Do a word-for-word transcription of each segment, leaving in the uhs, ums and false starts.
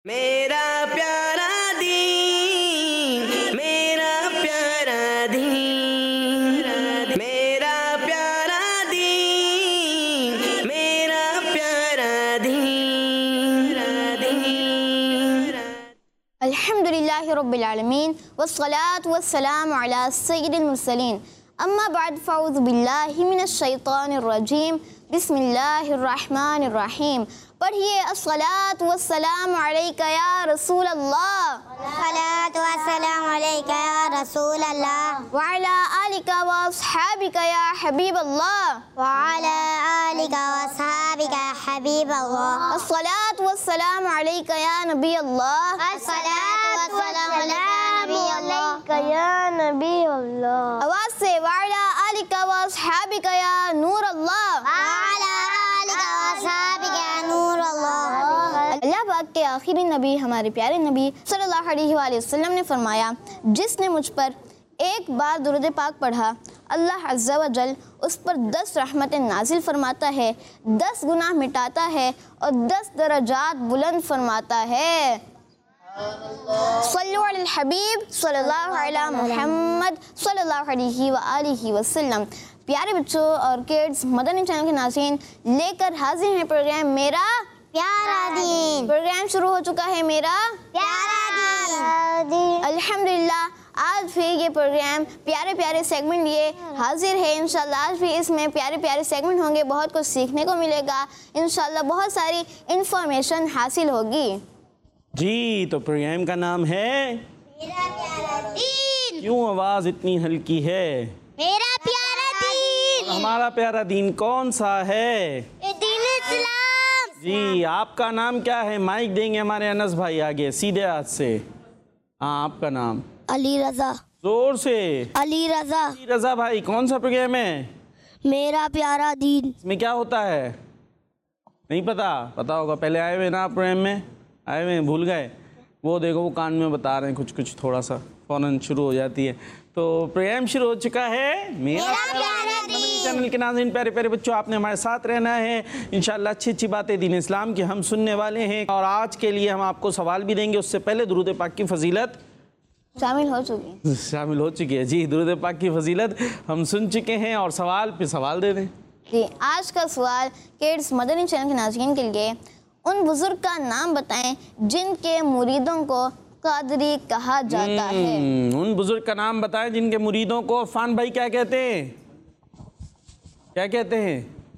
मेरा प्यारा दीन, मेरा प्यारा दीन, मेरा प्यारा दीन, मेरा प्यारा दीन। अल्हम्दुलिल्लाहि रब्बिल आलमीन वस्सलातु वस्सलामु अला सय्यिदिल मुरसलीन अम्मा बाद फ़अऊज़ु बिल्लाहि मिनश शैतानिर रजीम बिस्मिल्लाहिर रहमानिर रहीम। पढ़िए अस्सलातु वस्सलामु अलैका या रसूल अल्लाह, अस्सलातु वस्सलामु अलैका या रसूल अल्लाह, व अला आलिका व अस्हाबिका या हबीब अल्लाह, व अला आलिका व अस्हाबिका या हबीब अल्लाह, अस्सलातु वस्सलामु अलैका या नबी अल्लाह, अस्सलातु वस्सलामु अलैका या नबी अल्लाह। आवाज़ से व अला आलिका व अस्हाबिका या नूर अल्लाह, अल्लाह पाक के आखिरी नबी हमारे प्यारे नबी सल्लल्लाहु अलैहि वसल्लम ने फरमाया, जिसने मुझ पर एक बार दुरूद पाक पढ़ा अल्लाह अज़्ज़ा व जल उस पर दस रहमतें नाजिल फरमाता है, दस गुनाह मिटाता है और दस दर्जात बुलंद फरमाता है। सल्लु अलल हबीब सल्लल्लाहु अलैहि मुहम्मद सल्लल्लाहु अलैहि व आलिहि वसल्लम। प्यारे बच्चों और किड्स, मदनी चैनल के नाज़रीन लेकर हाजिर हैं प्रोग्राम मेरा प्यारा दीन। प्रोग्राम शुरू हो चुका है मेरा प्यारा दीन। अल्हम्दुलिल्लाह, आज फिर ये प्रोग्राम प्यारे प्यारे सेगमेंट लिए हाजिर है। इंशाल्लाह आज भी इसमें प्यारे प्यारे सेगमेंट होंगे, बहुत कुछ सीखने को मिलेगा, इंशाल्लाह बहुत सारी इंफॉर्मेशन हासिल होगी जी। तो प्रोग्राम का नाम है मेरा प्यारा दीन। क्यों आवाज़ इतनी हल्की है? मेरा प्यारा दीन। हमारा प्यारा दीन कौन सा है? दीन इस्लाम। जी, आपका नाम क्या है? माइक देंगे हमारे अनस भाई आगे सीधे हाथ से। हाँ, आपका नाम? अली रजा। जोर से। अली रजा। अली रजा भाई, कौन सा प्रोग्राम है? मेरा प्यारा दीन। इसमें क्या होता है? नहीं पता? पता होगा, पहले आए हुए ना प्रोग्राम में, आए हुए भूल गए? वो देखो वो कान में बता रहे हैं कुछ कुछ, थोड़ा सा फ़ौरन शुरू हो जाती है। तो प्रोग्राम शुरू हो चुका है मेरा प्यारा दीन। चैनल के नाज़रीन, प्यारे प्यारे बच्चों, आपने हमारे साथ रहना है इंशाल्लाह। अच्छी अच्छी बातें दीन इस्लाम की हम सुनने वाले हैं और आज के लिए हम आपको सवाल भी देंगे। उससे पहले दुरूद पाक की फजीलत शामिल हो चुकी शामिल हो चुकी है जी। दुरूद पाक की फजीलत हम सुन चुके हैं और सवाल पे सवाल दे दें जी। आज का सवाल किड्स मदनी चैनल के नाज़रीन के लिए, उन बुजुर्ग का नाम बताएं जिनके मुरीदों को कादरी कहा जाता है। उन बुजुर्ग का नाम बताएं जिनके मुरीदों को फान भाई क्या कहते हैं? क्या कहते हैं?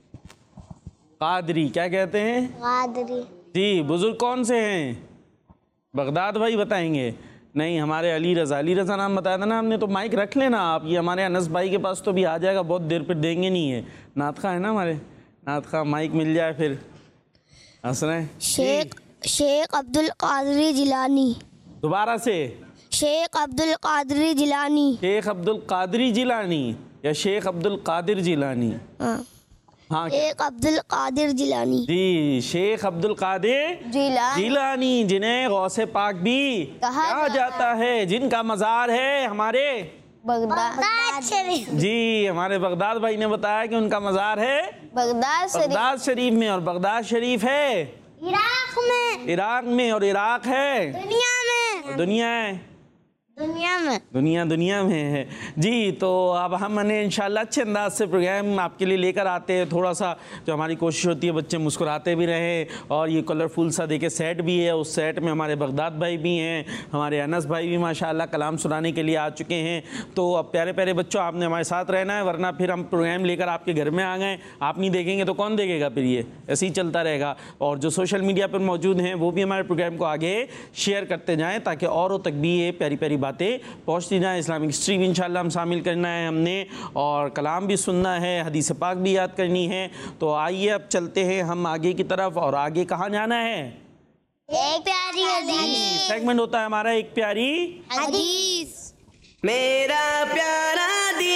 कादरी। क्या कहते हैं? कादरी। जी, बुजुर्ग कौन से हैं? बगदाद भाई बताएंगे? नहीं, हमारे अली रज़ा। अली रज़ा नाम बताया था ना हमने, तो माइक रख लेना आप। ये हमारे अनस भाई के पास तो भी आ जाएगा, बहुत देर पर देंगे नहीं है। नात खा है ना हमारे, नात खा, माइक मिल जाए फिर हंस रहे हैं। शेख शेख अब्दुल कादरी जिलानी। दोबारा से। शेख अब्दुल कादरी जिलानी। शेख अब्दुल कादरी जिलानी या शेख अब्दुल कादिर जिलानी? हाँ, हाँ, शेख अब्दुल कादिर जिलानी। जी, शेख अब्दुल कादिर जिलानी, जिलानी, जिन्हें गौसे पाक भी कहा कहा जाता है, जिनका मज़ार है हमारे बगदाद शरीफ। जी, हमारे बगदाद भाई ने बताया कि उनका मज़ार है बगदाद शरीफ बगदाद शरीफ में। और बगदाद शरीफ है इराक में। इराक में, और इराक है दुनिया में। और दुनिया है दुनिया में। दुनिया दुनिया में है जी। तो अब हमने इंशाल्लाह अच्छे अंदाज से प्रोग्राम आपके लिए लेकर आते हैं। थोड़ा सा जो हमारी कोशिश होती है बच्चे मुस्कुराते भी रहें, और ये कलरफुल सा देखे सेट भी है। उस सेट में हमारे बगदाद भाई भी हैं, हमारे अनस भाई भी माशाल्लाह कलाम सुनाने के लिए आ चुके हैं। तो अब प्यारे प्यारे बच्चों, आपने हमारे साथ रहना है, वरना फिर हम प्रोग्राम लेकर आपके घर में आ गए, आप नहीं देखेंगे तो कौन देखेगा? फिर ये ऐसे ही चलता रहेगा। और जो सोशल मीडिया पर मौजूद हैं वो भी हमारे प्रोग्राम को आगे शेयर करते जाएँ, ताकि औरों तक भी ये प्यारी प्यारी बातें पहुँचती जाएँ। इस्लामिक हिस्ट्री भी इंशाल्लाह हम शामिल करना है हमने, और कलाम भी सुनना है, हदीस पाक भी याद करनी है। तो आइए अब चलते हैं हम आगे की तरफ। और आगे कहाँ जाना है? एक प्यारी हदीस। सेगमेंट होता है हमारा एक प्यारी हदीस। मेरा प्यारा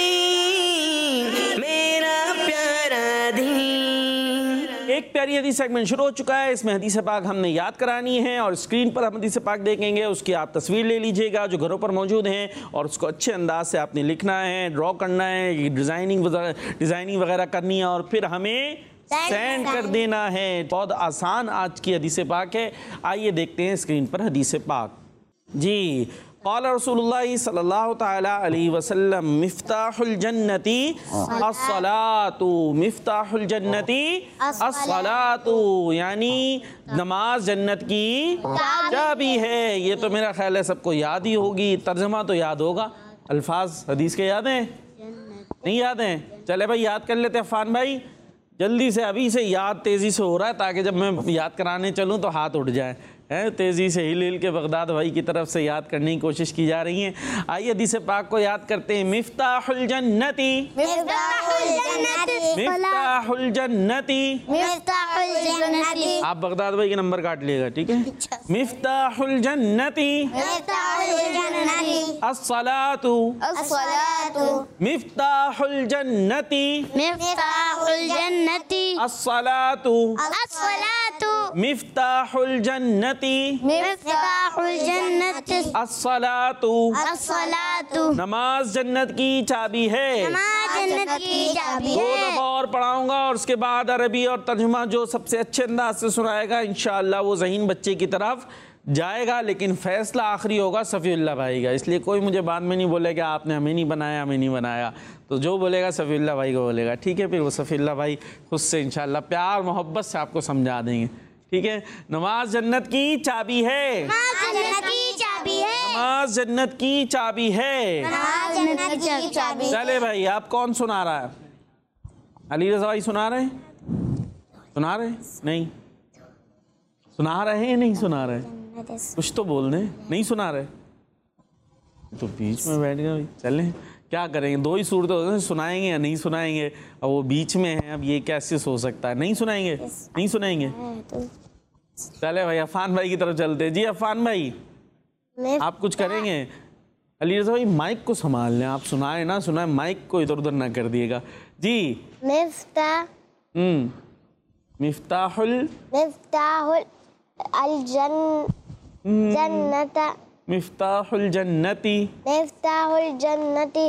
दीन, मेरा प्यारा दीन। एक प्यारी हदीस सेगमेंट शुरू हो चुका है। इसमें हदीस पाक हमने याद करानी है और स्क्रीन पर हम हदीस पाक देखेंगे, उसकी आप तस्वीर ले लीजिएगा जो घरों पर मौजूद हैं, और उसको अच्छे अंदाज से आपने लिखना है, ड्रॉ करना है, डिज़ाइनिंग डिज़ाइनिंग वगैरह करनी है, और फिर हमें सेंड कर देना है। बहुत आसान आज की हदीस पाक है। आइए देखते हैं स्क्रीन पर हदीस पाक। जी, क़ाल रसूलुल्लाह सल्लल्लाहु तआला अलैहि वसल्लम मिफ्ताहुल जन्नती अस्सलातु, मिफ्ताहुल जन्नती अस्सलातु, यानी नमाज जन्नत की चाबी है। ये तो मेरा ख्याल है सबको याद ही होगी, तर्जमा तो याद होगा। अल्फाज हदीस के याद हैं? नहीं याद हैं? चले भाई याद कर लेते हैं। अफ़ान भाई जल्दी से, अभी से याद तेज़ी से हो रहा है ताकि जब मैं याद कराने चलूँ तो हाथ उठ जाए। है तेज़ी से हिल हिल के बगदाद भाई की तरफ से याद करने की कोशिश की जा रही है। आइए हदीस पाक को याद करते हैं। मिफ्ताहुल जन्नती, मिफ्ताहुल जन्नती, मिफ्ताहुल जन्नती, मिफ्ताहुल जन्नती, आप बगदाद भाई के नंबर काट लिएगा, ठीक है। मिफ्ताहुल जन्नती मिफ्ताहुल जन्नती, अस्सलातु, अस्सलातु, मिफ्ताहुल जन्नती मिफ्ताहुल जन्नती, अस्सलातु, अस्सलातु, मिफ्ताहुल जन्नती मिफ्ताहुल जन्नती, अस्सलातु, अस्सलातु, नमाज जन्नत की चाबी है। नमाज जन्नत की चाबी दो है। दफा और पढ़ाऊंगा और उसके बाद अरबी और तर्जुमा जो सबसे अच्छे अंदाज से सुनाएगा इंशाअल्लाह वो ज़हीन बच्चे की तरफ जाएगा। लेकिन फैसला आखिरी होगा सफ़ीउल्लाह भाई का, इसलिए कोई मुझे बाद में नहीं बोलेगा आपने हमें नहीं बनाया हमें नहीं बनाया। तो जो बोलेगा सफ़ीउल्लाह भाई को बोलेगा, ठीक है। फिर वो सफ़ीउल्लाह भाई खुद से इंशाअल्लाह प्यार मोहब्बत से आपको समझा देंगे, ठीक है। नमाज जन्नत की चाबी है, नमाज जन्नत की चाबी है, नमाज जन्नत की चाबी है। नमाज जन्नत की चाबी। चले भाई आप कौन सुना रहा है? अली रज़ा भाई सुना रहे हैं? सुना रहे नहीं? सुना रहे हैं नहीं सुना रहे? कुछ तो बोल रहे, नहीं सुना रहे तो बीच में बैठ गए। चलें क्या करेंगे, दो ही सूरत होती हैं, सुनाएंगे या नहीं सुनाएंगे। अब वो बीच में है, अब ये कैसे हो सकता है? नहीं सुनाएंगे, नहीं सुनाएंगे। चले भाई अफ़ान भाई की तरफ चलते हैं। जी अफ़ान भाई आप कुछ करेंगे? अली रज़ा भाई माइक को संभाल लें, आप सुनाए ना सुनाए माइक को इधर उधर ना कर दिएगा। जी मिफ्ता हम्म मिफ्ताहुल मिफ्ताहुल अल जन जन्नत, मिफ्ताहुल जन्नती मिफ्ताहुल जन्नती,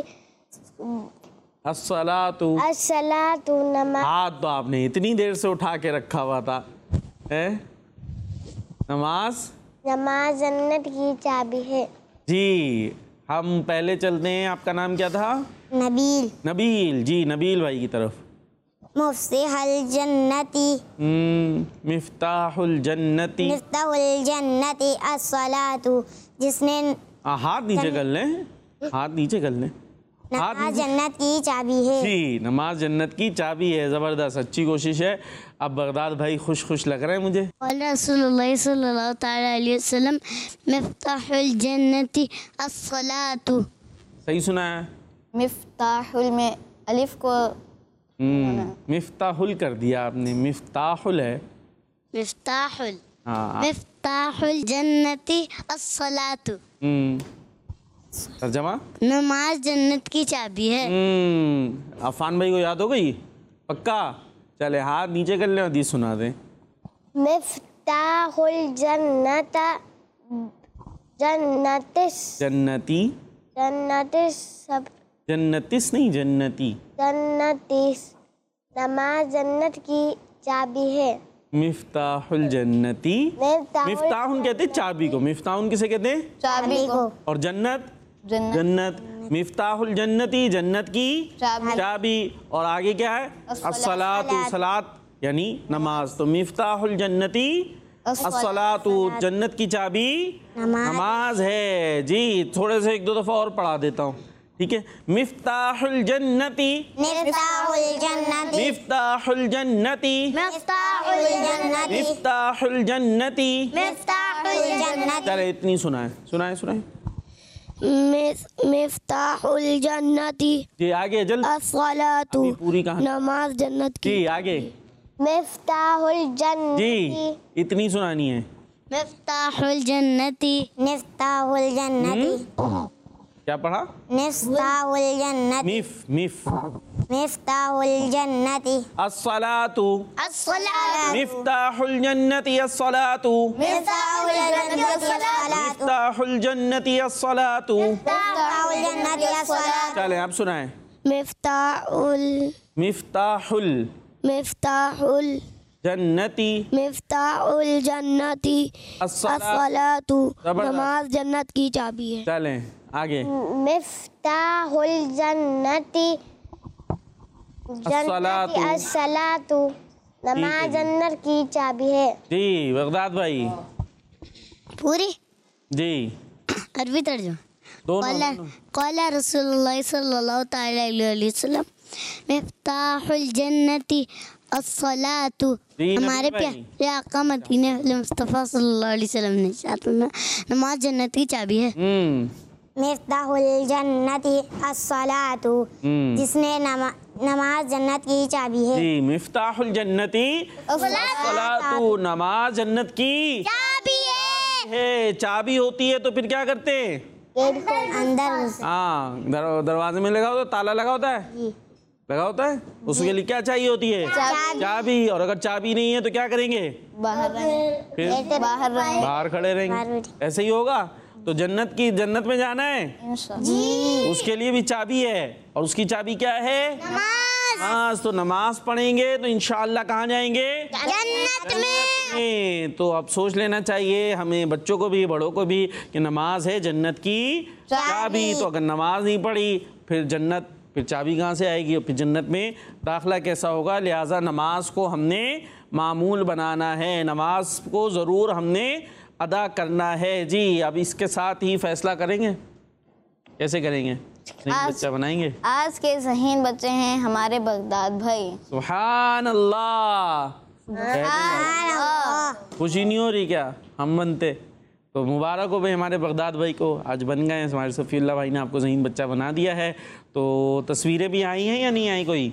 अस्सलातु, अस्सलातु, नमाज। हाथ तो आपने इतनी देर से उठा के रखा हुआ था है? नमाज नमाज जन्नत की चाबी है। जी हम पहले चलते हैं। आपका नाम क्या था? नबील। नबील। जी नबील भाई की तरफ। मुफ्तिहुल जन्नती, हम्म मिफ्ताहुल जन्नती, मिफ्ताहुल जन्नती अस्सलातु, जिसने आ, हाथ नीचे कर लें, हाथ नीचे कर लें। हाथ नमाज नीचे। जन्नत की चाबी है। जी नमाज जन्नत की चाबी है। ज़बरदस्त, अच्छी कोशिश है। अब बगदाद भाई खुश खुश लग रहे हैं मुझे। रसूलुल्लाह सल्लल्लाहु तआला अलैहि वसल्लम मिफ्ताहुल जन्नती अस्सलातु। सही सुना है? मिफ्ताहुल में अलिफ को हम्म मिफ्ताहुल कर दिया आपने, मिफ्ताहुल है। मिफ्ताहुल हाँ मिफ्ताहुल जन्नती अस्सलातु, हम्म तर्जमा नमाज जन्नत की चाबी है। हम्म अफ़ान भाई को याद हो गई पक्का? चले हाथ नीचे कर ले, हदीस सुना दें। मिफ्ताहुल जन्नत जन्नतिस जन्नती, जन्नतिस सब जन्नतिस नहीं जन्नती, जन्नतिस, नमाज जन्नत की चाबी है। मिफ्ताहुल जन्नती, मिफ्ताहुल मिफ्ताहुन कहते हैं चाबी को, मिफ्ताहुन किसे कहते हैं? चाबी को, और जन्नत जन्नत, जन्नत, मिफ्ताहुल जन्नती जन्नत की चाबी। चाबी। और आगे क्या है? अस्सलातु, सलात यानी नमाज। तो मिफ्ताहुल जन्नती अस्सलातु, जन्नत की चाबी नमाज है। जी थोड़े से एक दो दफा और पढ़ा देता हूँ, ठीक है। मिफ्ताहुल जन्नती, मिफ्ताहुल जन्नती, मिफ्ताहुल जन्नती, मिफ्ताहुल जन्नती, मिफ्ताहुल जन्नती। मिफ्ताहुल जन्नती, चले इतनी सुनाए सुनाए सुनाए। मिफ्ताहुल जन्नती जी आगे जल्द, अस्सलातु, अभी पूरी कहानी। नमाज जन्नत की। जी आगे। मिफ्ताहुल जन्नती, जी इतनी सुनानी है। मिफ्ताहुल जन्नती, मिफ्ताहुल जन्नती, क्या पढ़ा? मिफ्ताहुल जन्नती, मिफ मिफ मिफ्ताहुल जन्नती अस्सलातु, अस्सलातु, मिफ्ताहुल जन्नती अस्सलातु, मिफ्ताहुल जन्नती अस्सलातु, मिफ्ताहुल जन्नती अस्सलातु। मिफ्ताहुल जन्नती अस्सलातु, चले आप सुनाए। मिफ्ताहुल मिफ्ताहुल मिफ्ताहुल जन्नती मिफ्ताहुल जन्नती अस्सलातु जबरदस्त। नमाज जन्नत की चाबी है। चलें आगे। मिफ्ताहुल जन्नती अस्सलातु। अस्सलातु नमाज जी। जन्नत की चाबी है। जी बगदाद भाई। पूरी जी अरबी तर्जुमा। दोनों क़ाला दोनों। क़ाला रसूलुल्लाह सल्लल्लाहु तआला अलैहि वसल्लम मिफ्ताहुल जन्नती अस्सलातु। जी, नबी हमारे भाई। प्यारे आका मदीना मुस्तफ़ा सल्लल्लाहु अलैहि वसल्लम ने इरशाद फरमाया, नमाज जन्नत की चाबी है। हम्म मिफ्ताहुल जन्नती अस्सलातु हम्म। जिसने नमा, नमाज जन्नत की चाबी है। जी मिफ्ताहुल जन्नती अस्सलातु नमाज जन्नत की चाबी है। है। चाबी होती है तो फिर क्या करते हैं? अंदर घुसे। हाँ दर, दरवाजे में लगा होता है, ताला लगा होता है, लगा होता है, उसके लिए क्या चाहिए होती है? चाबी। चाबी। और अगर चाबी नहीं है तो क्या करेंगे? बाहर रहें, फिर बाहर रहें बाहर खड़े बाहर रहेंगे। बैठे। ऐसे ही होगा। तो जन्नत की जन्नत में जाना है, जी उसके लिए भी चाबी है। और उसकी चाबी क्या है? नमाज नमाज। तो नमाज पढ़ेंगे तो इंशाअल्लाह कहाँ जाएंगे? जन्नत में। में। तो अब सोच लेना चाहिए हमें, बच्चों को भी बड़ों को भी, कि नमाज है जन्नत की चाबी। तो अगर नमाज नहीं पढ़ी फिर जन्नत, फिर चाबी कहाँ से आएगी और फिर जन्नत में दाखिला कैसा होगा? लिहाजा नमाज को हमने मामूल बनाना है, नमाज को ज़रूर हमने अदा करना है। जी अब इसके साथ ही फैसला करेंगे, कैसे करेंगे? नहीं आज- बच्चा बनाएंगे। आज के ज़हीन बच्चे हैं हमारे बगदाद भाई। सुभान अल्लाह। खुशी नहीं हो रही क्या? हम बनते तो मुबारक हो भाई हमारे बगदाद भाई को, आज बन गए हैं। हमारे सफ़ीउल्लाह भाई ने आपको ज़हीन बच्चा बना दिया है। तो तस्वीरें भी आई हैं या नहीं आई? कोई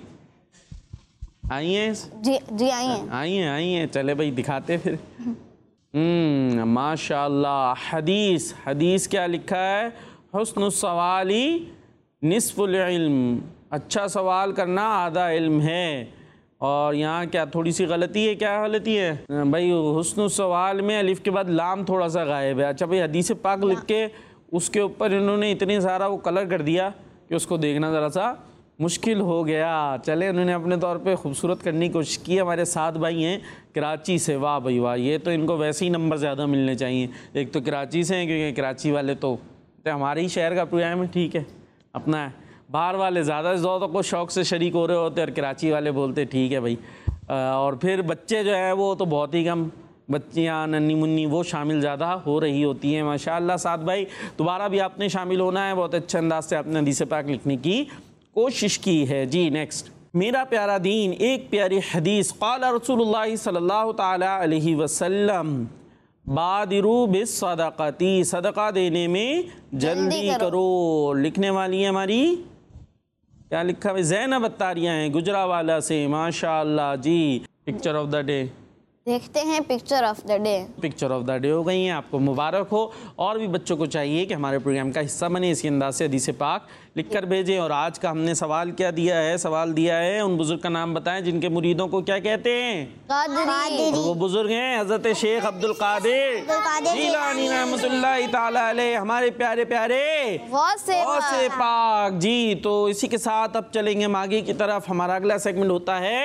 आई हैं? जी जी आई हैं। आई हैं आई हैं चले भाई दिखाते फिर। हम्म माशाअल्लाह। हदीस हदीस क्या लिखा है? हुस्नुस सवाली निस्फुल इल्म। अच्छा सवाल करना आधा इल्म है। और यहाँ क्या थोड़ी सी गलती है? क्या गलती है भाई? हुस्नुस सवाल में अलिफ के बाद लाम थोड़ा सा गायब है। अच्छा भाई हदीस पाक लिख के उसके ऊपर इन्होंने इतनी सारा वो कलर कर दिया कि उसको देखना ज़रा सा मुश्किल हो गया। चले उन्होंने अपने तौर पे खूबसूरत करने की कोशिश की। हमारे सात भाई हैं कराची से, वाह भाई वाह, ये तो इनको वैसे ही नंबर ज़्यादा मिलने चाहिए। एक तो कराची से हैं क्योंकि कराची वाले तो, तो हमारे ही शहर का प्रोग्राम है, ठीक है अपना है। बाहर वाले ज़्यादा से ज़्यादा को शौक़ से शरीक हो रहे होते और कराची वाले बोलते ठीक है भाई। और फिर बच्चे जो हैं वो तो बहुत ही कम, बच्चियाँ नन्नी मुन्नी वो शामिल ज़्यादा हो रही होती हैं। माशाअल्लाह साथ भाई दोबारा भी आपने शामिल होना है, बहुत अच्छे अंदाज से आपने हदीस पाक लिखने की कोशिश की है। जी नेक्स्ट। मेरा प्यारा दीन, एक प्यारी हदीस। क़ाला रसूलुल्लाह सल्लल्लाहु ताला अलैहि वसल्लम बादिरू बिस सदक़ती, सदका देने में जल्दी जल्दी करो। करो। लिखने वाली है हमारी, क्या लिखा है? ज़ैनब अत्तारिया हैं गुजरावाला से, माशाअल्लाह। जी पिक्चर ऑफ द डे, देखते हैं picture of the day. Picture of the day हो गई हैं, आपको मुबारक हो। और भी बच्चों को चाहिए कि हमारे प्रोग्राम का हिस्सा बने, इसी अंदाज से हदीस पाक लिख कर भेजें। और आज का हमने सवाल क्या दिया है? सवाल दिया है उन बुजुर्ग का नाम बताएं जिनके मुरीदों को क्या कहते हैं? कादरी। और वो बुजुर्ग हैं हज़रत शेख अब्दुल कादिर जीलानी रहमतुल्लाह ताला अलैह, हमारे प्यारे प्यारे गौसे गौसे पाक। जी तो इसी के साथ अब चलेंगे हम आगे की तरफ। हमारा अगला सेगमेंट होता है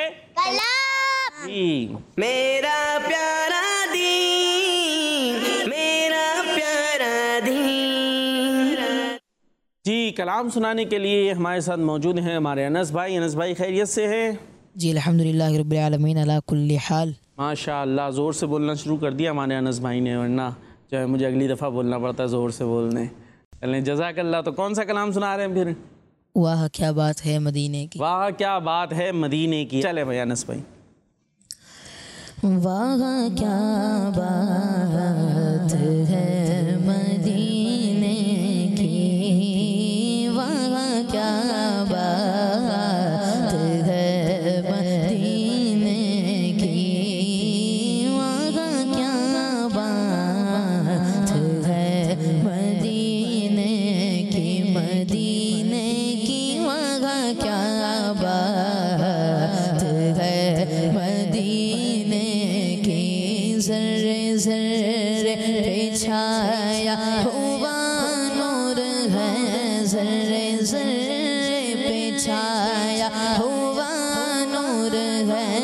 जी मेरा प्यारा दीन, मेरा प्यारा दीन। जी कलाम सुनाने के लिए हमारे साथ मौजूद हैं हमारे अनस भाई। अनस भाई खैरियत से हैं? जी अल्हम्दुलिल्लाह रब्बिल आलमीन अला कुल्ली हाल। माशाअल्लाह ज़ोर से बोलना शुरू कर दिया हमारे अनस भाई ने, वरना जो है मुझे अगली दफ़ा बोलना पड़ता है ज़ोर से बोलने। चलें जज़ाकल्लाह। तो कौन सा कलाम सुना रहे हैं फिर? वाह क्या बात है मदीने की। वाह क्या बात है मदीने की। चले भाई अनस भाई। वाह क्या बात है मदीने की, वाह क्या बात है मदीने की, वाह क्या बात है मदीने की, मदीने की वाह क्या बात है मदीने की। ज़र्रे ज़र्रे पे छाया हुआ नूर है, ज़र्रे ज़र्रे पे छाया हुआ नूर है,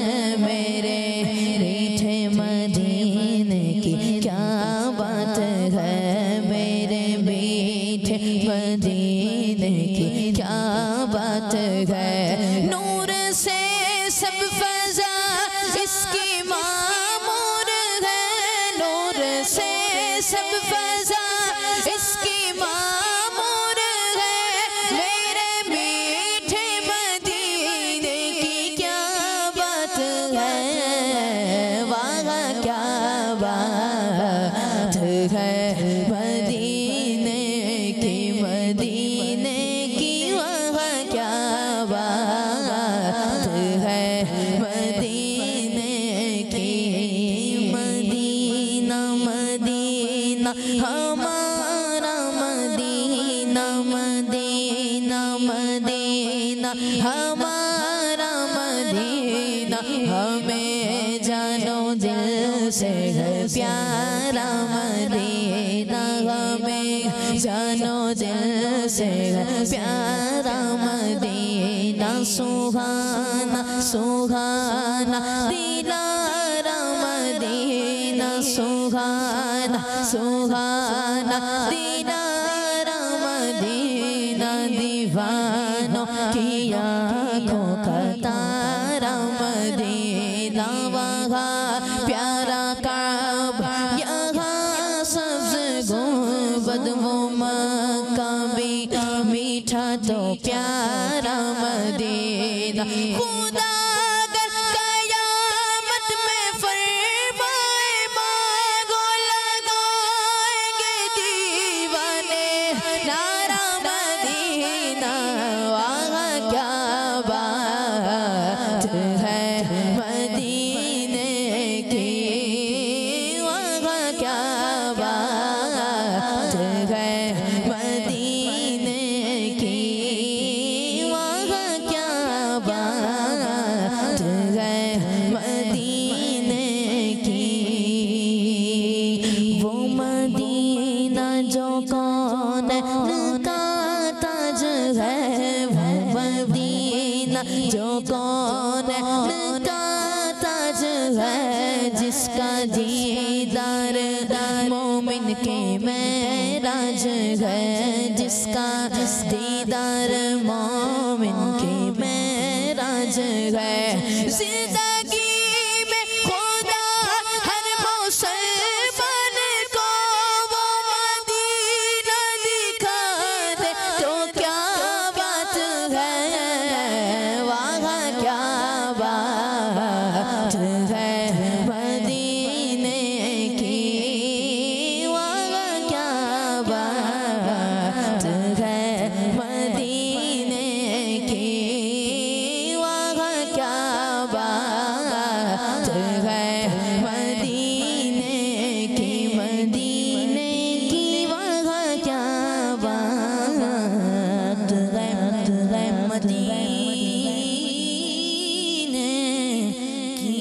सब फजा इसकी मामूर है। मेरे मीठे मदीने की क्या बात है, वहाँ क्या बात है मदीने की, मदीने की वहाँ क्या बात है मदीने की। मदीना मदीना हमारा मदीना, मदीना मदीना हमारा मदीना, हमें जानो दिल से है प्यारा मदीना, हमें जानो दिल से है प्यारा मदीना। सुहाना सुहाना दिलारा मदीना, सुहाना सुहाना दिलारा मदीना, दीवानों की आँखों का तारा मदीना। वहाँ प्यारा काबा, यहाँ सब्ज़ गुंबद, वो मक्का भी मीठा तो प्यारा मदीना। खुदा अगर क़यामत में फरमाए मांगो, लगाएंगे दीवाने नारा मदीना। वहाँ क्या बात है मदीने की, वहाँ क्या बात है मदीने की, वहाँ क्या बात है मदीने की। वो मदीना जो कौन का ताज है, वो मदीना जो कौन का ताज है, जिसका दीदार मोमिन के मेराज है, जिसका दीदार मोमिन के मेराज है। जिंदगी में खुदा हर मुसलमान को वो मदीना दिखा दे तो क्या बात है, वहाँ क्या बात है मदीने की, वहाँ क्या बात है मदीने की, वहाँ क्या बात है मदीने की, मदीने की वहाँ क्या बात है मदीने की।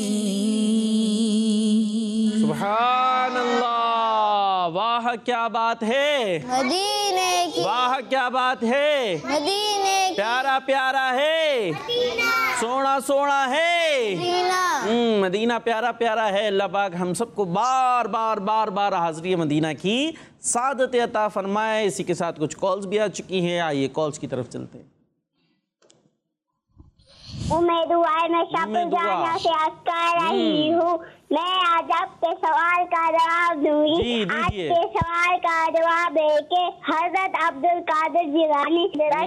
सुभान अल्लाह, वाह क्या बात है, मदीने की, वाह क्या बात है, मदीने की, प्यारा प्यारा है, सोना सोना है, मदीना। हम्म, मदीना प्यारा प्यारा है। अल्लाह पाक हम सबको बार बार बार बार हाज़िरी मदीना की सादत अता फरमाए। इसी के साथ कुछ कॉल्स भी आ चुकी हैं, आइए कॉल्स की तरफ चलते हैं। उम्मीद हुआ है मैं उम्मीद हुआ। शापुर से आज कर रही हूँ। मैं आज आपके सवाल का जवाब दूंगी। जी, आज दीजिए। के सवाल का जवाब है कि हजरत अब्दुल कादिर जिलानी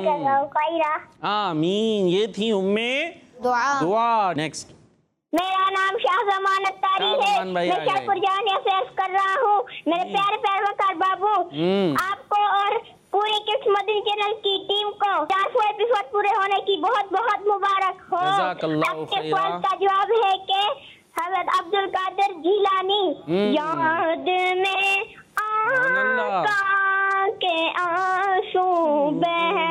आमीन। ये थी उम्मे दुआ। दुआ। नेक्स्ट। मेरा नाम शाह जमान अत्तारी है। शाहजमान भाई मैं आ गए। शाहपुर जानिया से अर्ज कर रहा हूँ। मेरे प्यारे प्यारे वकार बाबू, हम्म। आपको और पूरी किस मदनी चैनल की टीम को चार सौ एपिसोड पूरे होने की बहुत बहुत मुबारक हो। जज़ाकल्लाहु आपके खैरा। सवाल का जवाब है कि हजरत अब्दुल कादिर जिलानी हम्म। याद में सुभानअल्लाह। आका के आंसू बह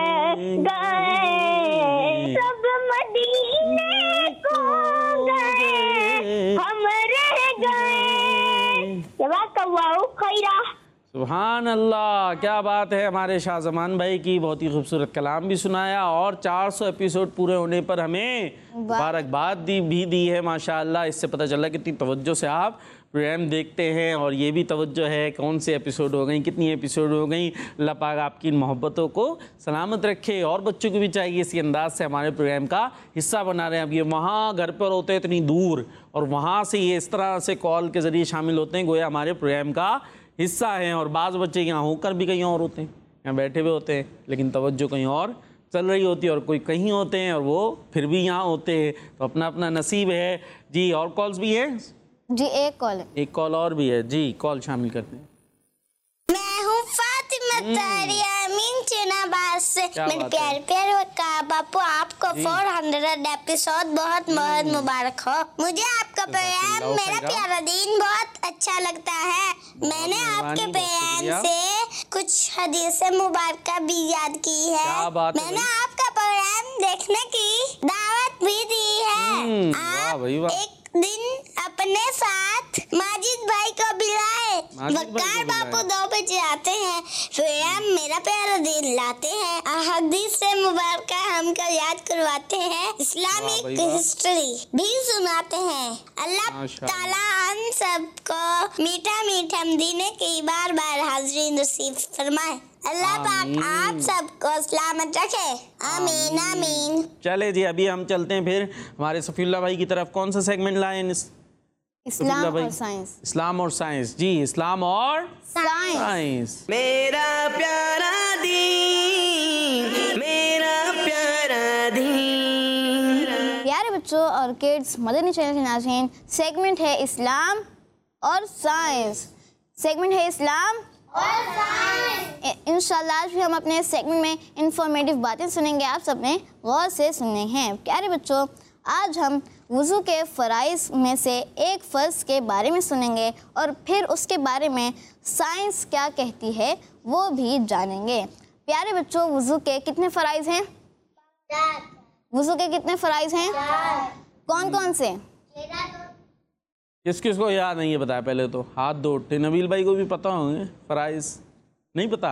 गए, सब मदीने को गए, हम रह गए। जज़ाकल्लाहु खैरा। सुभान अल्लाह, क्या बात है। हमारे शाहजमान भाई की बहुत ही खूबसूरत कलाम भी सुनाया और चार सौ एपिसोड पूरे होने पर हमें मुबारकबाद दी भी दी है माशाअल्लाह। इससे पता चला कितनी तवज्जो से आप प्रोग्राम देखते हैं और ये भी तवज्जो है कौन से एपिसोड हो गई, कितनी एपिसोड हो गई। अल्लाह पाक आपकी इन मोहब्बतों को सलामत रखे और बच्चों को भी चाहिए इसी अंदाज से हमारे प्रोग्राम का हिस्सा बना रहे हैं। अब ये वहाँ घर पर होते हैं इतनी दूर और वहाँ से ये इस तरह से कॉल के ज़रिए शामिल होते हैं, गोया हमारे प्रोग्राम का हिस्सा हैं और बाज़ बच्चे यहाँ होकर भी कहीं और होते हैं, यहाँ बैठे हुए होते हैं लेकिन तवज्जो कहीं और चल रही होती है, और कोई कहीं होते हैं और वो फिर भी यहाँ होते हैं। तो अपना अपना नसीब है जी। और कॉल्स भी हैं जी? एक कॉल है। एक कॉल और भी है जी, कॉल शामिल करते हैं। मैं हूँ फातिमा तारिया अमीन चुनाबाद से। क्या मेरे बात है। प्यारे प्यारे का बापू आपको फोर हंड्रेड एपिसोड बहुत बहुत मुबारक हो। मुझे आपका प्रोग्राम अल्लाह मेरा खैरा। प्यारा दिन बहुत अच्छा लगता है। मैंने आपके मेहरबानी, बहुत प्रोग्राम से कुछ हदीसें मुबारक भी याद की है। क्या बात है मैंने भाई। आपका प्रोग्राम देखने की दावत भी दी हम्म, है। वाह आप भाई वाह। एक दिन अपने साथ माजिद भाई को बुलाए। माजिद भाई को वकार बापू बुलाए। दो बजे आते हैं, फिर हम मेरा प्यारा दिन लाते हैं, हदीस से मुबारक हमको याद करवाते हैं, वाह भाई इस्लामिक वाह। हिस्ट्री भी सुनाते हैं। अल्लाह माशाअल्लाह। ताला हम सबको मीठा मीठा मदीने की बार बार हाजिरी नसीब फरमाए। अल्लाह पाक आमीन। आप सबको सलामत रखे। आमीन आमीन। चले जी, अभी हम चलते हैं फिर हमारे सफीउल्लाह भाई की तरफ। कौन सा सेगमेंट लाए हैं? इस्लाम भाई। और साइंस। इस्लाम और साइंस जी, इस्लाम और साइंस। साइंस। मेरा प्यारा दीन, मेरा प्यारा दीन। प्यारे बच्चों और किड्स, मदनी चैनल के नाज़रीन, सेगमेंट है इस्लाम और साइंस। सेगमेंट है इस्लाम और साइंस। इंशाल्लाह आज भी हम अपने सेगमेंट में इंफॉर्मेटिव बातें सुनेंगे, आप सबने गौर से सुनने हैं। प्यारे बच्चों, आज हम वुज़ू के फ़राइज़ में से एक फ़र्ज़ के बारे में सुनेंगे और फिर उसके बारे में साइंस क्या कहती है वो भी जानेंगे। प्यारे बच्चों, वुज़ू के कितने फ़राइज़ हैं? वुज़ू के कितने फ़राइज़ हैं? कौन कौन से? किस किस को याद नहीं है बताया? पहले तो हाथ दो उठे। नबील भाई को भी पता होंगे फ़राइज़, नहीं पता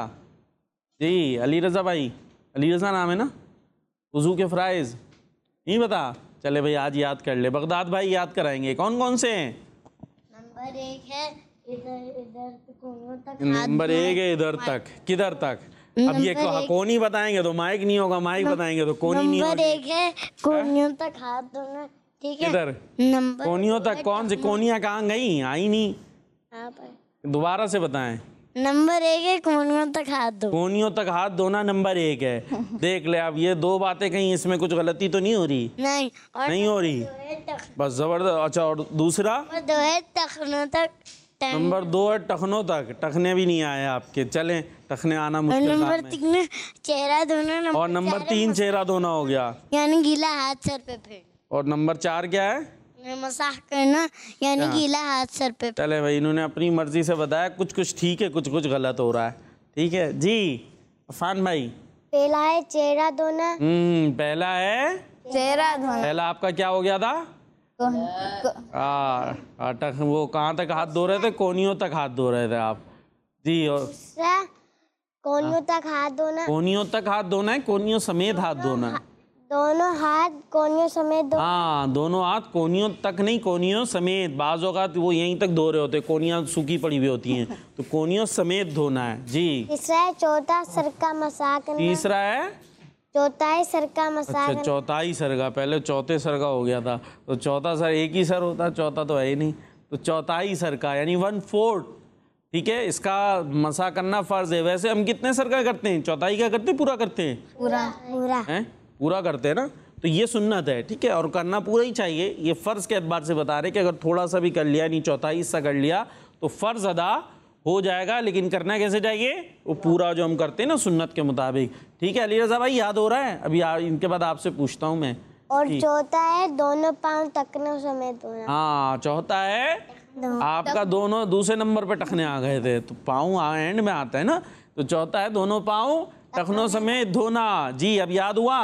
जी? अली रज़ा भाई, अली रज़ा नाम है ना? वुज़ू के फ़राइज़ नहीं पता? चले भाई आज याद कर ले। बगदाद भाई याद कराएंगे। कौन कौन से हैं? नंबर एक है इधर इधर कोनों तक नंबर एक है इधर तक। किधर तक? अब ये नंबर एक- कोनी बताएंगे तो माइक नहीं होगा, माइक बताएंगे तो कोनी नहीं नंबर होगी। एक है कोनियों तक हाथ धोना, ठीक है? किधर? नंबर कोनियों तक कौन सी? कोनियाँ कहाँ गई? आई नहीं। यहाँ पर। दोबारा से बताएं। नंबर एक है कोनियों तक हाथ धो। कोनियों तक हाथ धोना नंबर एक है। देख ले, अब ये दो बातें कहीं इसमें कुछ गलती तो नहीं हो रही? नहीं, और नहीं हो रही, दो है तक- बस जबरदस्त। अच्छा, और दूसरा नंबर दो है टखनों तक टंग- नंबर दो है टखनों तक। टखने भी नहीं आए आपके, चलें टखने आना और मुश्किल नंबर काम है। तीन है चेहरा धोना। नंबर और नंबर चार है तीन मस- चेहरा धोना हो गया। यानी गीला हाथ सर पे फेरना। और नंबर चार क्या है? मसाह करना यानी क्या? गीला हाथ सर पे। चले भाई, इन्होंने अपनी मर्जी से बताया, कुछ कुछ ठीक है, कुछ कुछ गलत हो रहा है। ठीक है जी। अफान भाई, पहला है चेहरा धोना। हम्म पहला है, चेहरा धोना। पहला आपका क्या हो गया था? को- को- आ, आ, टक, वो कहाँ तक हाथ धो रहे थे? कोनियों तक हाथ धो रहे थे आप जी। और दूसरा कोनियों तक हाथ धोना। कोनियों तक हाथ धोना है, कोनियों समेत हाथ धोना है। दोनों हाथ कोनियों समेत धो। हाँ, दोनों हाथ कोनियों तक नहीं, कोनियों समेत। बाज़ औक़ात वो यहीं तक धो रहे होते, कोनियाँ सूखी पड़ी हुई होती हैं, तो कोनियों समेत धोना है जी। तीसरा है चौथा सर का मसाह करना। तीसरा है, चौथा है सर का मसाह अच्छा करना। चौथाई सर का, पहले चौथे सर का हो गया था। तो चौथा सर एक ही सर होता, चौथा तो है ही नहीं। तो चौथाई सर का यानी वन फोर्थ, ठीक है, इसका मसा करना फ़र्ज़ है। वैसे हम कितने सर का करते हैं? चौथाई का करते हैं, पूरा करते हैं? पूरा। पूरा। हैं, पूरा करते हैं ना। तो ये सुन्नत है, ठीक है, और करना पूरा ही चाहिए। ये फ़र्ज़ के एतबार से बता रहे कि अगर थोड़ा सा भी कर लिया, यानी चौथाई हिस्सा कर लिया, तो फ़र्ज़ अदा हो जाएगा। लेकिन करना कैसे चाहिए? वो पूरा जो हम करते हैं ना सुन्नत के मुताबिक। ठीक है अली रज़ा भाई, याद हो रहा है? अभी आ, इनके बाद आपसे पूछता हूँ मैं। और ठीक। चौथा है दोनों पाँव टखनों समेत धोना। हाँ, चौथा है आपका दोनों, दूसरे नंबर पे टखने आ गए थे, तो पाँव एंड में आता है ना। तो चौथा है दोनों पाँव टखनों समेत धोना जी। अब याद हुआ?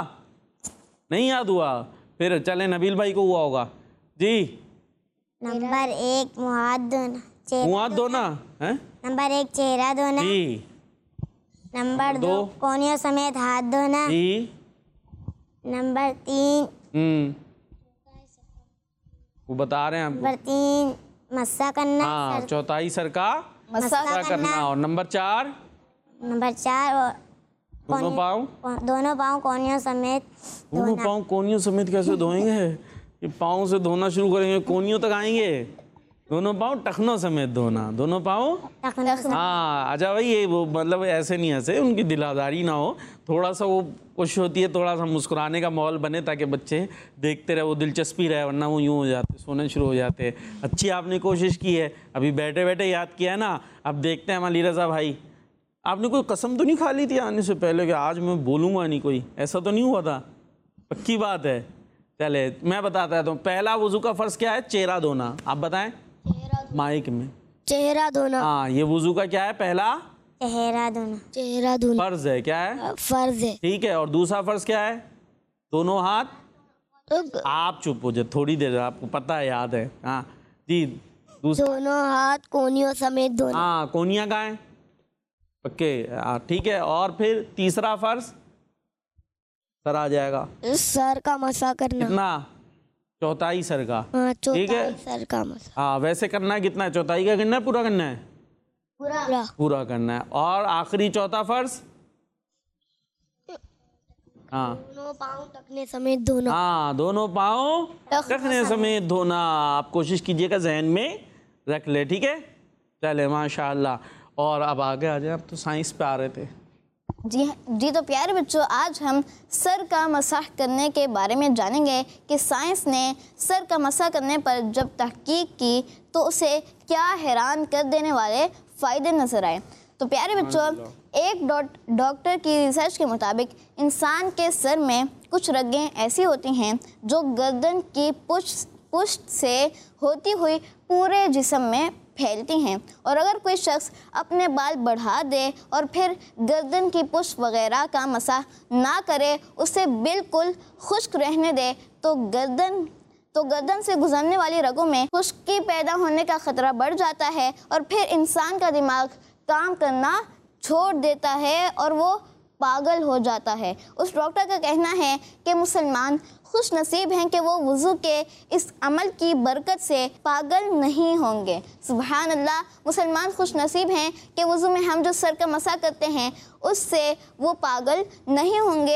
नहीं याद हुआ? फिर चले, नबील भाई को हुआ होगा जी। नंबर एक मुँह हाथ धोना। चेहरा मुँह हाथ धोना है नंबर एक चेहरा धोना। जी। नंबर दो दो। कोनियों समेत हाथ धोना। जी। नंबर तीन हम्म वो बता रहे हैं नंबर आपको। तीन मस्सा करना। हाँ, सर- चौथाई सर का मसा क्या करना। और नंबर चार, नंबर चार और दोनों पाँव दोनों पाँव कोनियों समेत दोनों पाँव कोनियों समेत कैसे धोएंगे? ये पाँव से धोना शुरू करेंगे, कोनियों तक आएंगे? दोनों पाँव टखनों समेत धोना, दोनों पाँव। हाँ अच्छा भाई, ये वो मतलब ऐसे नहीं हंसे, उनकी दिलादारी ना हो, थोड़ा सा वो कोशिश होती है थोड़ा सा मुस्कुराने का माहौल बने ताकि बच्चे देखते रहे, वो दिलचस्पी रहे, वरना वो यूँ हो जाते, सोने शुरू हो जाते हैं। अच्छी आपने कोशिश की है, अभी बैठे बैठे याद किया है ना। अब देखते हैं अली रज़ा भाई, आपने कोई कसम तो नहीं खा ली थी आने से पहले कि आज मैं बोलूँगा नहीं कोई, ऐसा तो नहीं हुआ था? पक्की बात है। चले मैं बताता हूँ, पहला वुज़ू का फ़र्ज़ क्या है? चेहरा धोना। आप बताएं माइक में। चेहरा धोना। हाँ, ये वुज़ू का क्या है? पहला चेहरा धोना। चेहरा धोना फ़र्ज़ है। क्या है? फर्ज है। ठीक है। और दूसरा फ़र्ज़ क्या है? दोनों हाथ। तो आप चुप हो जाए थोड़ी देर, आपको पता है, याद है। हाँ जी। दूसरा, दोनों हाथ कोनियों समेत धोना। हाँ कोनियाँ कहाँ हैं? ओके हाँ ठीक है। और फिर तीसरा फ़र्ज़ सर आ जाएगा, सर का मसा करना। कितना? चौथाई सर का। हाँ, ठीक है। चौथाई सर का मसा। हाँ वैसे करना है, कितना है? चौथाई का करना है, पूरा करना है? पूरा। पूरा करना है। और आखिरी चौथा फ़र्ज़, हाँ दोनों पाँव टखने समेत धोना। हाँ दोनों पाँव टखने समेत धोना। आप कोशिश कीजिएगा जहन में रख ले, ठीक है। चले माशाअल्लाह। और अब आगे आ जाए, अब तो साइंस पे आ रहे थे। जी जी तो प्यारे बच्चों, आज हम सर का मसाह करने के बारे में जानेंगे कि साइंस ने सर का मसाह करने पर जब तहकीक की तो उसे क्या हैरान कर देने वाले फ़ायदे नज़र आए। तो प्यारे बच्चों, एक डॉक्टर की रिसर्च के मुताबिक इंसान के सर में कुछ रगें ऐसी होती हैं जो गर्दन की पुष्ट पुष्ट से होती हुई पूरे जिस्म में फैलती हैं, और अगर कोई शख्स अपने बाल बढ़ा दे और फिर गर्दन की पुष्ट वगैरह का मसाह ना करे, उसे बिल्कुल खुश्क रहने दे, तो गर्दन तो गर्दन से गुजरने वाली रगों में खुश्की पैदा होने का ख़तरा बढ़ जाता है, और फिर इंसान का दिमाग काम करना छोड़ देता है और वो पागल हो जाता है। उस डॉक्टर का कहना है कि मुसलमान खुश नसीब हैं कि वो वुज़ू के इस अमल की बरकत से पागल नहीं होंगे। सुभान अल्लाह, मुसलमान खुश नसीब हैं कि वुज़ू में हम जो सर का मसा करते हैं उससे वो पागल नहीं होंगे।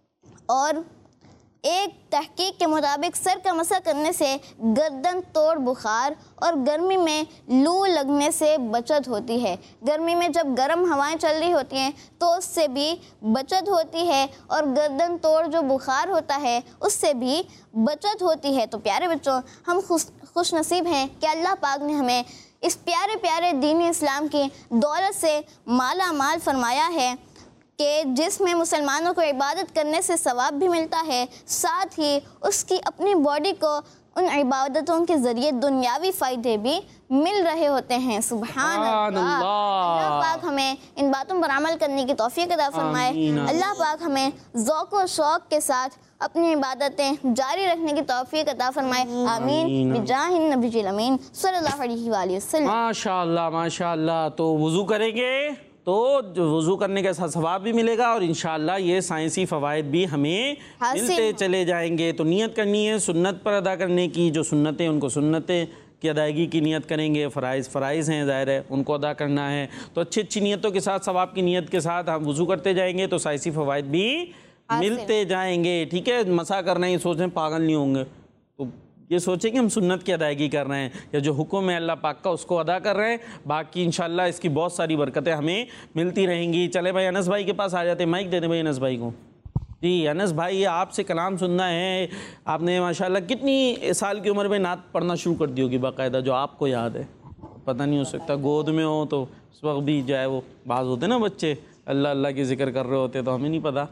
और एक तहकीक के मुताबिक सर का मसा करने से गर्दन तोड़ बुखार और गर्मी में लू लगने से बचत होती है। गर्मी में जब गर्म हवाएं चल रही होती हैं तो उससे भी बचत होती है, और गर्दन तोड़ जो बुखार होता है उससे भी बचत होती है। तो प्यारे बच्चों, हम खुश खुश नसीब हैं कि अल्लाह पाक ने हमें इस प्यारे प्यारे दीन इस्लाम की दौलत से माला माल फरमाया है कि जिसमें मुसलमानों को इबादत करने से सवाब भी मिलता है, साथ ही उसकी अपनी बॉडी को उन इबादतों के ज़रिए दुनियावी फ़ायदे भी मिल रहे होते हैं। सुभान अल्लाह। अल्लाह पाक हमें इन बातों पर अमल करने की तौफीक अता फरमाए। अल्लाह पाक हमें ज़ौक़ और शौक़ के साथ अपनी इबादतें जारी रखने की तौफीक अता फरमाए। आमीन बिजाहिन नबीजिल अमीन सल्लल्लाहु अलैहि वसल्लम। माशाअल्लाह माशाअल्लाह। तो वुज़ू करेंगे तो वुज़ू करने का सवाब भी मिलेगा, और इंशाअल्लाह ये साइंसी फ़वाइद भी हमें मिलते चले जाएंगे। तो नियत करनी है सुन्नत पर अदा करने की, जो सुन्नतें उनको सुन्नतें की अदायगी की नियत करेंगे, फ़राइज़ फ़राइज़ हैं ज़ाहिर है उनको अदा करना है। तो अच्छी अच्छी नियतों के साथ, सवाब की नियत के साथ हम वुज़ू करते जाएंगे तो साइंसी फ़वाइद भी मिलते जाएंगे। ठीक है, मसा करना ही सोचें पागल नहीं होंगे, तो ये सोचें कि हम सुन्नत की अदायगी कर रहे हैं या जो हुक्म है अल्लाह पाक का उसको अदा कर रहे हैं। बाकी इंशाअल्लाह इसकी बहुत सारी बरकतें हमें मिलती रहेंगी। चले भाई अनस भाई के पास आ जाते, माइक दे दें भाई अनस भाई को। जी अनस भाई, आपसे कलाम सुनना है। आपने माशाल्लाह कितनी साल की उम्र में नात पढ़ना शुरू कर दी होगी बाकायदा, जो आपको याद है? पता नहीं, हो सकता गोद में हो तो उस वक्त भी जो है वो बाज़ होते ना बच्चे अल्लाह अल्लाह की जिक्र कर रहे होते, तो हमें नहीं पता।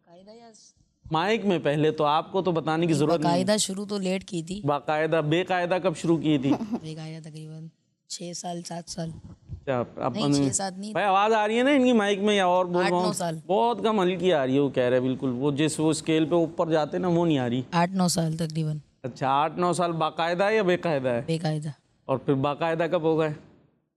माइक में पहले तो आपको तो बताने की जरूरत नहीं। बाकायदा शुरू तो लेट की थी। बाकायदा बेकायदा कब शुरू की थी? बेकायदा तकरीबन छः साल सात साल अपन नहीं, छः सात नहीं। भाई आवाज़ आ रही है ना इनकी माइक में, या और बोल रहा हूँ? साल। बहुत कम हल्की आ रही है, वो कह रहे हैं बिल्कुल, वो जिस वो स्केल पे ऊपर जाते ना वो नहीं आ रही। आठ नौ साल तकरीबन। अच्छा, आठ नौ साल बाकायदा है या बेकायदा है? बेकायदा। और फिर बाकायदा कब हो गए?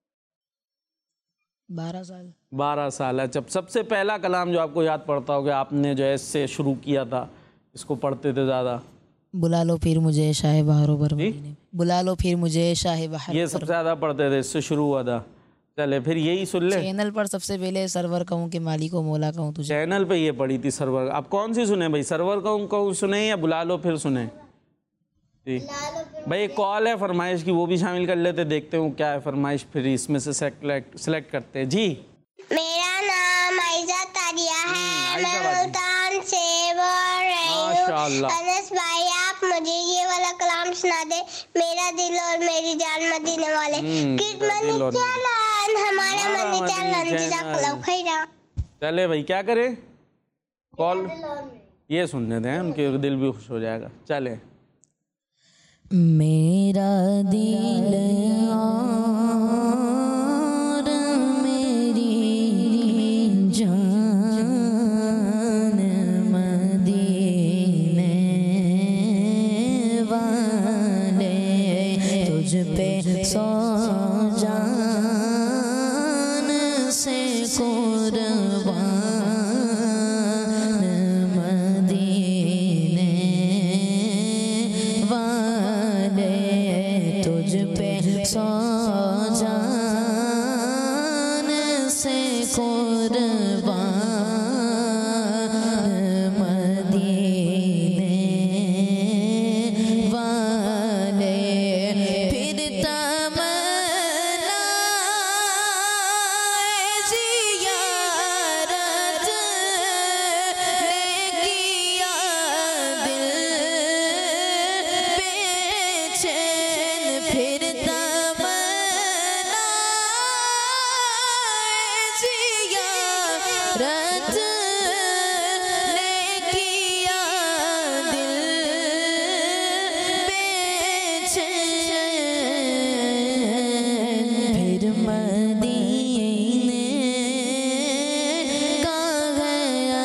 बारह साल। बारह साल। अच्छा, सबसे पहला कलाम जो आपको याद पड़ता होगा आपने जो है इससे शुरू किया था, इसको पढ़ते थे ज़्यादा? बुला लो फिर मुझे शाह बहारों पर मदीने, बुला लो फिर मुझे शाह बहार, ये सबसे ज़्यादा पढ़ते थे, इससे शुरू हुआ था। चले फिर यही सुन ले। चैनल पर सबसे पहले सरवर कहूँ कि मालिक को मौला कहूँ तुझे, चैनल पे ये पढ़ी थी सरवर। अब कौन सी सुने भाई, सरवर कहूँ कहूँ सुने या बुला लो फिर सुने? जी भाई एक कॉल है फरमाइश की, वो भी शामिल कर लेते, देखते हूँ क्या है फरमाइश, फिर इसमें से सेलेक्ट सेलेक्ट करते हैं। जी मेरा नाम आयजा तारिया है, मैं मुल्तान से बोल रही हूँ। माशाअल्लाह। अनस भाई आप मुझे ये वाला कलाम सुना दे, मेरा दिल और मेरी जान मदीने वाले। किड मनी चलन हमारा मनी चलन जज़ाकल्लाहु खैरा। चले भाई क्या करें, कॉल ये सुन लेते हैं, उनके दिल भी खुश हो जाएगा। चले। मेरा दिल और मेरी जान मदीने वाले, तुझ पे सौ जान से कुर्बान मदीने वाले, तुझ पे सौ जान से कुर्बान मदीने वाले। फिर तमन्नाए ज़ियारत ने किया दिल बेचैन, फिर तमन्नाए ज़ियारत ने किया दिल बेचैन, फिर मदीने का है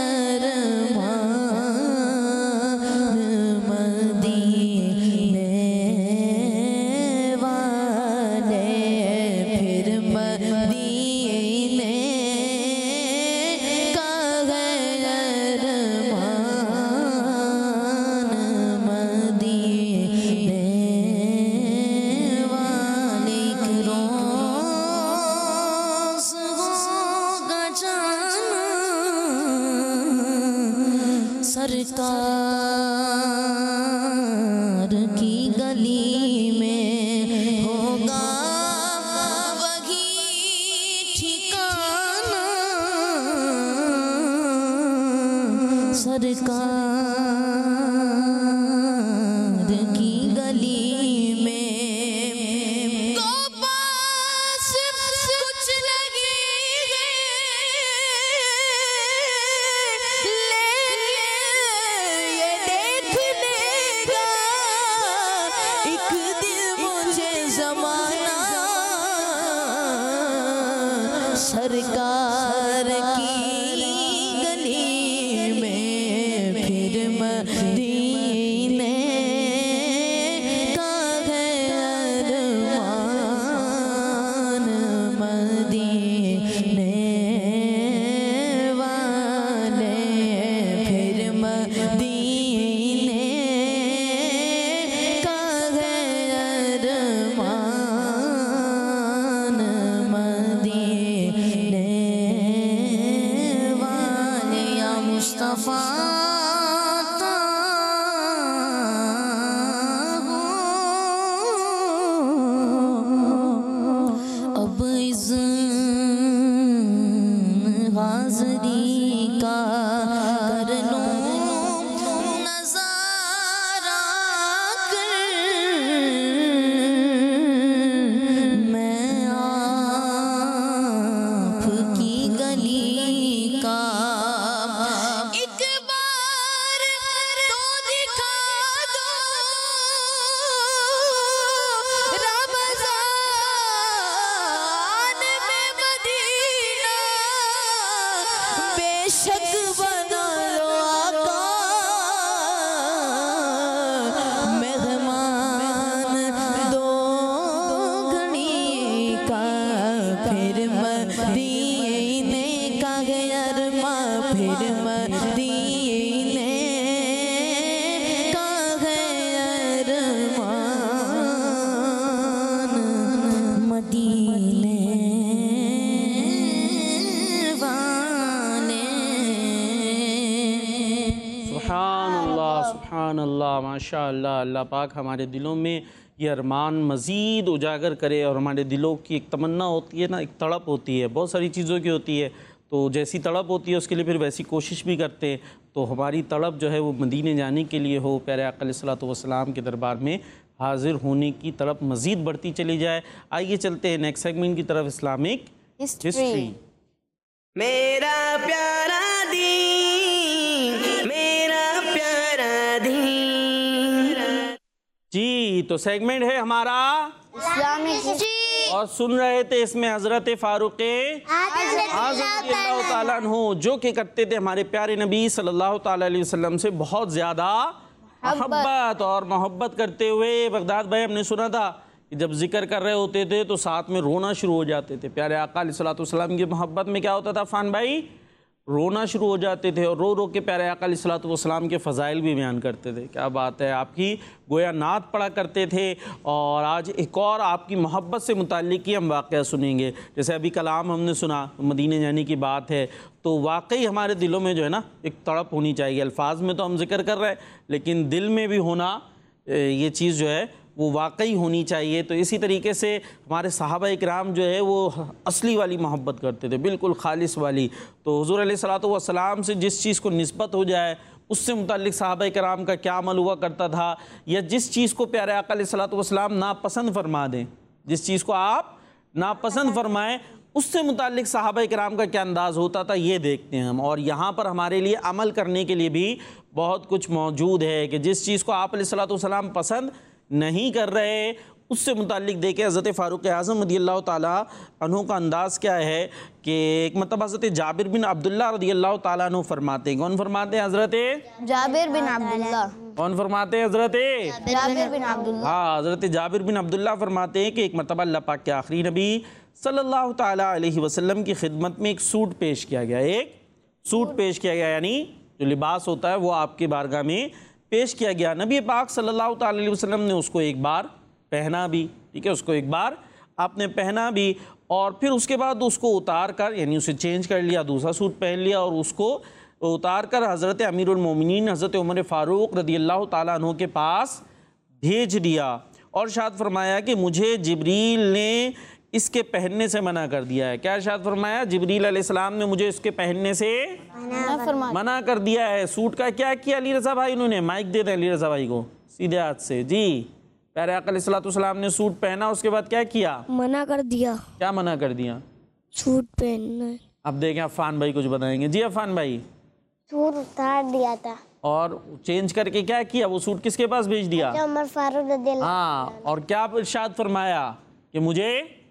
अरमान मदीने वाले, फिर मदीने का है अरमान मदीने वाले। एक रोज़ होगा जाना सरकार की गली में, होगा वही ठिकाना सरकार की गली में। तो पास कुछ लगी है, लेकिन ये देख लेगा एक दिन मुझे ज़माना, सरकार की गली में, फिर मदीने का है अरमान मदीने वाले, फिर मदीने का है अरमान मदीने वाले। या मुस्तफ़ा अब इज़्न हाज़री का कर लूं नज़ारा कर, मैं आपकी गली का एक बार तो दिखा दो, रमज़ान में मदीना बेशक बना लो आका, मेहमान दो घड़ी का, फिर मदीने का है अरमान, फिर मदीने का है अरमान मदीने वाले। सुभान अल्लाह, माशा अल्लाह। अल्लाह पाक हमारे दिलों में ये अरमान मज़ीद उजागर करे। और हमारे दिलों की एक तमन्ना होती है ना, एक तड़प होती है, बहुत सारी चीज़ों की होती है, तो जैसी तड़प होती है उसके लिए फिर वैसी कोशिश भी करते हैं। तो हमारी तड़प जो है वो मदीने जाने के लिए हो, प्यारे आका अलैहिस्सलातु वस्सलाम के दरबार में हाज़िर होने की तड़प मज़ीद बढ़ती चली जाए। आइए चलते हैं नेक्स्ट सेगमेंट की तरफ, इस्लामिक हिस्ट्री। मेरा प्यारा दीन, मेरा प्यारा दीन। जी, तो सेगमेंट है हमारा इस्लामिक हिस्ट्री। और सुन रहे थे इसमें हज़रत फ़ारूक आज़म ताला अन्हु, जो कि करते थे हमारे प्यारे नबी सल्लल्लाहु ताला अलैहि वसल्लम से बहुत ज़्यादा मोहब्बत। और मोहब्बत करते हुए बगदाद भाई हमने सुना था कि जब जिक्र कर रहे होते थे तो साथ में रोना शुरू हो जाते थे। प्यारे आका अलैहिस्सलातु वस्सलाम की मोहब्बत में क्या होता था फ़ान भाई? रोना शुरू हो जाते थे। और रो रो के प्यारे आका अलैहिस्सलातु वस्सलाम के फ़ज़ाइल भी बयान करते थे। क्या बात है, आपकी गोया नात पढ़ा करते थे। और आज एक और आपकी मोहब्बत से मुताल्लिक़ ही हम वाक़या सुनेंगे। जैसे अभी कलाम हमने सुना, मदीने जाने की बात है, तो वाकई हमारे दिलों में जो है ना एक तड़प होनी चाहिए। अल्फाज में तो हम जिक्र कर रहे हैं, लेकिन दिल में भी होना ये चीज़ जो है वो वाकई होनी चाहिए। तो इसी तरीके से हमारे सहाबा इकराम जो है वो असली वाली मोहब्बत करते थे, बिल्कुल खालिस वाली। तो हुज़ूर अलैहिस्सलातु वस्सलाम से जिस चीज़ को निस्बत हो जाए उससे मुताल्लिक़ सहाबा इकराम का क्या अमल हुआ करता था, या जिस चीज़ को प्यारे आका अलैहिस्सलातु वस्सलाम नापसंद फरमा दें, जिस चीज़ को आप नापसंद फरमाएँ उससे मुताल्लिक़ सहाबा इकराम का क्या अंदाज़ होता था, ये देखते हैं हम। और यहाँ पर हमारे लिए अमल करने के लिए भी बहुत कुछ मौजूद है कि जिस चीज़ को आप अलैहिस्सलातु वस्सलाम पसंद नहीं कर रहे उससे मुताल्लिक़ देखे हज़रत फ़ारूक आज़म रज़ियल्लाहु ताला अन्हु का अंदाज़ क्या है कि एक मतलब हज़रत जाबिर बिन अब्दुल्ला रज़ियल्लाहु ताला अन्हु फरमाते हैं। कौन फरमाते हैं? हज़रत जाबिर बिन अब्दुल्ला। कौन फरमाते हैं? हज़रत जाबिर बिन अब्दुल्ला। हाँ, हज़रत जाबिर बिन अब्दुल्ला फरमाते हैं कि एक मरतबा अल्लाह पाक के आखिरी नबी सल्लल्लाहु ताला अलैहि वसल्लम की खिदमत में एक सूट पेश किया गया। एक सूट पेश किया गया, यानी जो लिबास होता है वो आपकी बारगाह में पेश किया गया। नबी पाक सल्लल्लाहु ताला अलैहि वसल्लम ने उसको एक बार पहना भी, ठीक है, उसको एक बार आपने पहना भी, और फिर उसके बाद उसको उतार कर, यानी उसे चेंज कर लिया, दूसरा सूट पहन लिया, और उसको उतार कर हज़रत अमीरुल मोमिनीन हज़रत उमर फ़ारूक रज़ियल्लाहु ताला अन्हु के पास भेज दिया। और इरशाद फरमाया कि मुझे जिब्रील ने इसके पहनने से मना कर दिया है। क्या इरशाद फरमाया? जिब्रील अलैहिस्सलाम ने मुझे इसके पहनने से मना कर दिया है। सूट का क्या किया अली रज़ा भाई? उन्होंने माइक दे दें अली रज़ा भाई को सीधे हाथ से। जी, प्यारे आका अलैहिस्सलातु वस्सलाम ने सूट पहना, उसके बाद क्या किया? मना कर दिया। क्या मना कर दिया? सूट पहनना। अब देखें अफ़ान भाई कुछ बताएंगे। जी अफ़ान भाई। सूट उतार दिया था और चेंज करके क्या किया? वो सूट किसके पास भेज दिया? उमर फारूक रज़ियल्लाहु। हाँ, और क्या इरशाद फरमाया कि मुझे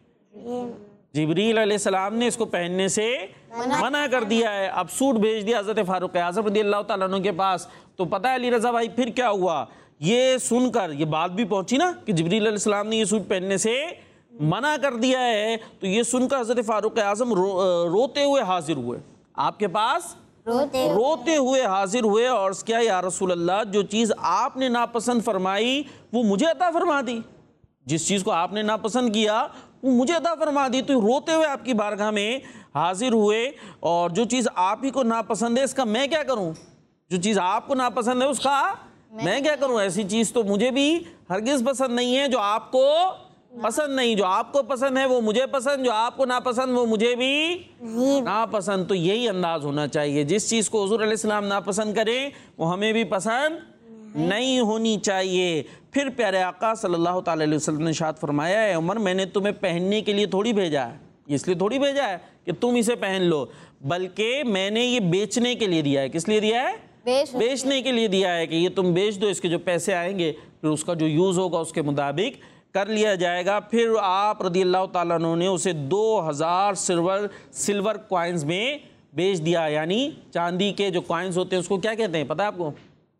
जिब्रील अलैहिस्सलाम ने इसको पहनने से मना कर दिया है। अब सूट भेज दिया हज़रत फ़ारूक आज़म रज़ियल्लाहु ताला अन्हु के पास। तो पता है अली रज़ा भाई फिर क्या हुआ? ये सुनकर ये बात भी पहुंची ना कि जिब्रील अलैहिस्सलाम ने ये सूट पहनने से मना कर दिया है, तो ये सुनकर हज़रत फ़ारूक आज़म रो, रोते हुए हाजिर हुए आपके पास, रोते रोते हुए हाजिर हुए। और क्या या रसूल अल्लाह, जो चीज़ आपने नापसंद फरमाई वो मुझे अता फरमा दी, जिस चीज़ को आपने नापसंद किया वो मुझे अता फरमा दी। तो रोते हुए आपकी बारगाह में हाजिर हुए, और जो चीज़ आप ही को नापसंद है इसका मैं क्या करूं? जो चीज़ आपको नापसंद है उसका मैं, मैं क्या करूं? ऐसी चीज़ तो मुझे भी हरगिज़ पसंद नहीं है जो आपको पसंद नहीं। जो आपको पसंद है वो मुझे पसंद, जो आपको नापसंद वो मुझे भी नापसंद। तो यही अंदाज होना चाहिए, जिस चीज़ को हुज़ूर अलैहिस्सलाम नापसंद करें वो हमें भी पसंद नहीं होनी चाहिए। फिर प्यारे आका सल्लल्लाहु ताला अलैहि वसल्लम ने इरशाद फरमाया, है उमर मैंने तुम्हें पहनने के लिए थोड़ी भेजा है, इसलिए थोड़ी भेजा है कि तुम इसे पहन लो, बल्कि मैंने ये बेचने के लिए दिया है। किस लिए दिया है? बेच बेचने के लिए दिया है कि ये तुम बेच दो, इसके जो पैसे आएंगे फिर उसका जो यूज़ होगा उसके मुताबिक कर लिया जाएगा। फिर आप रज़ियल्लाहु ताला अन्हु ने उसे दो हज़ार सिल्वर सिल्वर कॉइन्स में बेच दिया। यानी चांदी के जो कॉइन्स होते हैं उसको क्या कहते हैं पता है आपको?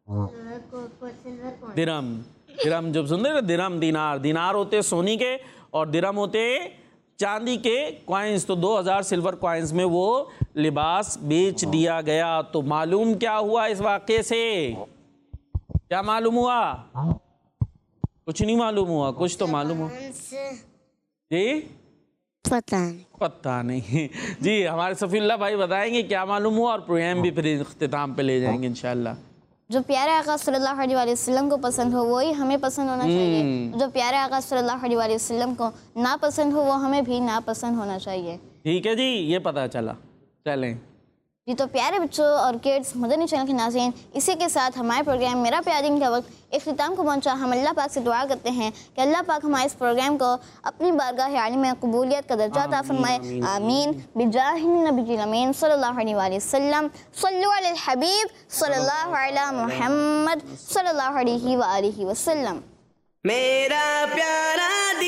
दिरहम। दिरहम जब सुनते हैं दिरहम, दिनार। दिनार होते सोनी के और दिरहम होते चांदी के कॉइन्स। तो दो हज़ार सिल्वर कॉइन्स में वो लिबास बेच दिया गया। तो मालूम क्या हुआ इस वाक़े से? क्या मालूम हुआ? कुछ नहीं मालूम हुआ, कुछ तो मालूम हुआ जी, पता नहीं पता नहीं जी। हमारे सफ़ीउल्लाह भाई बताएंगे क्या मालूम हुआ, और प्रोग्राम भी फिर इख्तिताम पे ले जाएंगे इंशाल्लाह। जो प्यारे आका सल्लल्लाहु अलैहि वसल्लम को पसंद हो वही हमें पसंद होना चाहिए, जो प्यारे आका सल्लल्लाहु अलैहि वसल्लम को नापसंद हो वो हमें भी नापसंद होना चाहिए। ठीक है जी, ये पता चला। चलें जी, तो प्यारे बच्चों और किड्स, मदनी चैनल के नाज़रीन, इसी के साथ हमारे प्रोग्राम मेरा प्यार दिन का वक्त इख्तिताम को पहुंचा। हम अल्लाह पाक से दुआ करते हैं कि अल्लाह पाक हमारे इस प्रोग्राम को अपनी बारगाह आली में कबूलियत का दर्जा अता फरमाए। आमीन बिजाहिन नबी अमीन सल्लल्लाहु अलैहि वसल्लम। सल्लु अलल हबीब सल्लल्लाहु अला मुहम्मद सल्लल्लाहु अलैहि व आलिहि वसल्लम। मेरा प्यारा